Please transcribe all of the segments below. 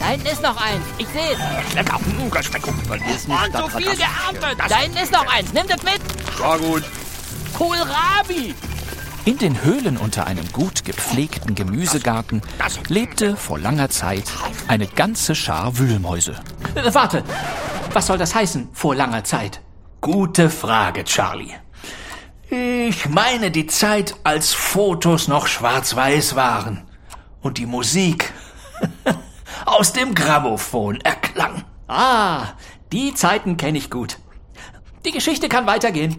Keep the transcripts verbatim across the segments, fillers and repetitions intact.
Da hinten ist noch eins. Ich sehe es. Mann, so viel geerntet. Da hinten ist noch eins. Nimm das mit. War gut. Kohlrabi. In den Höhlen unter einem gut gepflegten Gemüsegarten lebte vor langer Zeit eine ganze Schar Wühlmäuse. Äh, warte, was soll das heißen, vor langer Zeit? Gute Frage, Charlie. Ich meine die Zeit, als Fotos noch schwarz-weiß waren und die Musik aus dem Grammophon erklang. Ah, die Zeiten kenne ich gut. Die Geschichte kann weitergehen.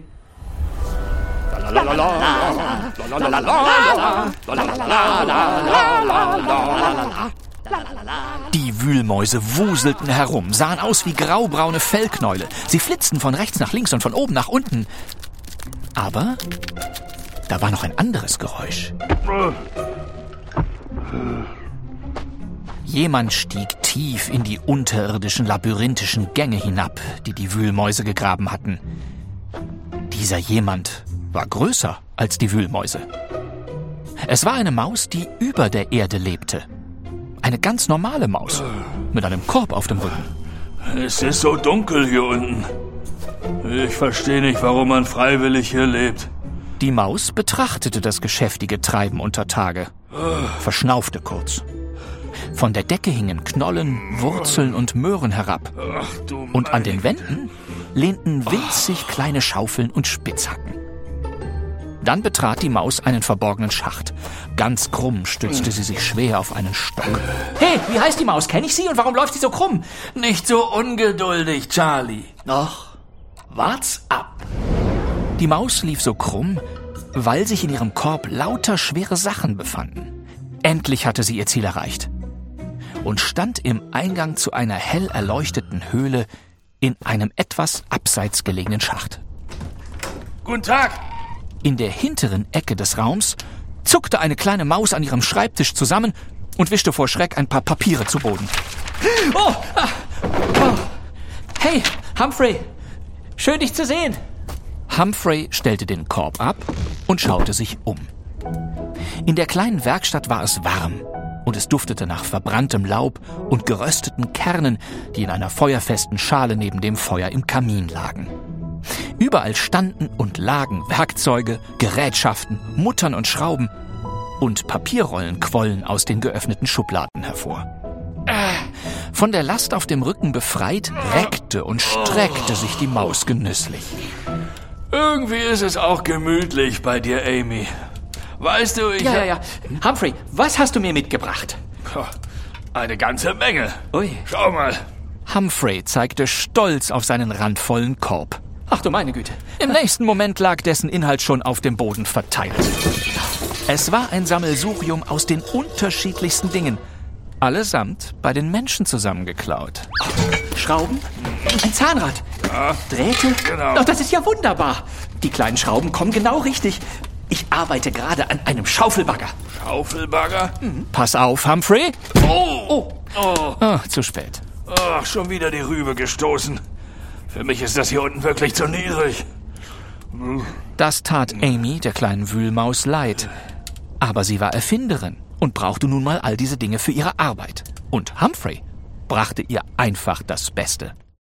Die Wühlmäuse wuselten herum, sahen aus wie graubraune Fellknäule. Sie flitzten von rechts nach links und von oben nach unten. Aber da war noch ein anderes Geräusch. Jemand stieg tief in die unterirdischen, labyrinthischen Gänge hinab, die die Wühlmäuse gegraben hatten. Dieser jemand war größer als die Wühlmäuse. Es war eine Maus, die über der Erde lebte. Eine ganz normale Maus, mit einem Korb auf dem Rücken. Es ist so dunkel hier unten. Ich verstehe nicht, warum man freiwillig hier lebt. Die Maus betrachtete das geschäftige Treiben unter Tage, verschnaufte kurz. Von der Decke hingen Knollen, Wurzeln und Möhren herab. Und an den Wänden lehnten winzig kleine Schaufeln und Spitzhacken. Dann betrat die Maus einen verborgenen Schacht. Ganz krumm stützte sie sich schwer auf einen Stock. Hey, wie heißt die Maus? Kenn ich sie und warum läuft sie so krumm? Nicht so ungeduldig, Charlie. Doch, wart's ab. Die Maus lief so krumm, weil sich in ihrem Korb lauter schwere Sachen befanden. Endlich hatte sie ihr Ziel erreicht und stand im Eingang zu einer hell erleuchteten Höhle in einem etwas abseits gelegenen Schacht. Guten Tag. In der hinteren Ecke des Raums zuckte eine kleine Maus an ihrem Schreibtisch zusammen und wischte vor Schreck ein paar Papiere zu Boden. Oh, ah, oh. Hey, Humphrey, schön dich zu sehen. Humphrey stellte den Korb ab und schaute sich um. In der kleinen Werkstatt war es warm und es duftete nach verbranntem Laub und gerösteten Kernen, die in einer feuerfesten Schale neben dem Feuer im Kamin lagen. Überall standen und lagen Werkzeuge, Gerätschaften, Muttern und Schrauben und Papierrollen quollen aus den geöffneten Schubladen hervor. Von der Last auf dem Rücken befreit, reckte und streckte sich die Maus genüsslich. Irgendwie ist es auch gemütlich bei dir, Amy. Weißt du, ich... Ja, ja, ja. Humphrey, was hast du mir mitgebracht? Eine ganze Menge. Ui. Schau mal. Humphrey zeigte stolz auf seinen randvollen Korb. Ach du meine Güte. Im nächsten Moment lag dessen Inhalt schon auf dem Boden verteilt. Es war ein Sammelsurium aus den unterschiedlichsten Dingen. Allesamt bei den Menschen zusammengeklaut. Schrauben? Ein Zahnrad? Ja, Drähte? genau. Doch, das ist ja wunderbar. Die kleinen Schrauben kommen genau richtig. Ich arbeite gerade an einem Schaufelbagger. Schaufelbagger? Mhm. Pass auf, Humphrey. Oh! Oh! Oh! Ah, zu spät. Ach, schon wieder die Rübe gestoßen. Für mich ist das hier unten wirklich zu niedrig. Das tat Amy, der kleinen Wühlmaus, leid. Aber sie war Erfinderin und brauchte nun mal all diese Dinge für ihre Arbeit. Und Humphrey brachte ihr einfach das Beste.